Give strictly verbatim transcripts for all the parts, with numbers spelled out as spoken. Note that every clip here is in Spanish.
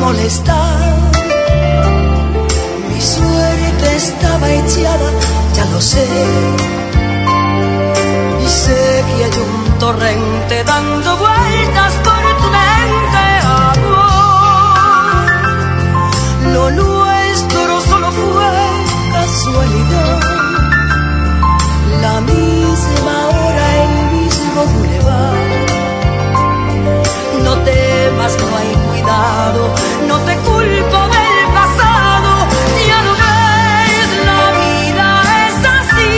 molestar. Mi suerte estaba echada, ya lo sé. Y sé que hay un torrente dando vueltas por tu mente, amor. Lo nuestro solo fue casualidad. La misma hora, el mismo bulevar. No temas, no hay cuidado, no te culpo del pasado, ya lo ves, la vida es así.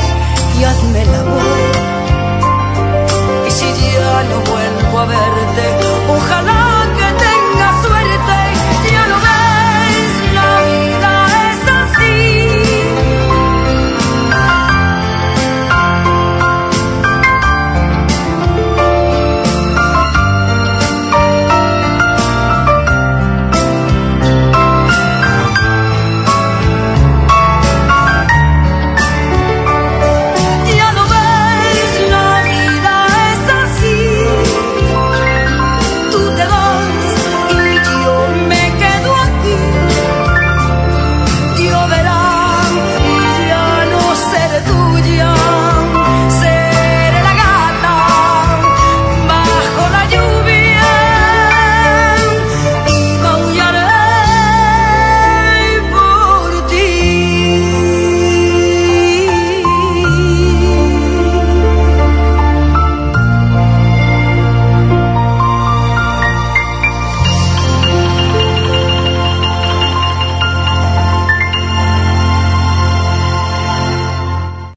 Y hazme el amor. Y si ya no vuelvo a verte,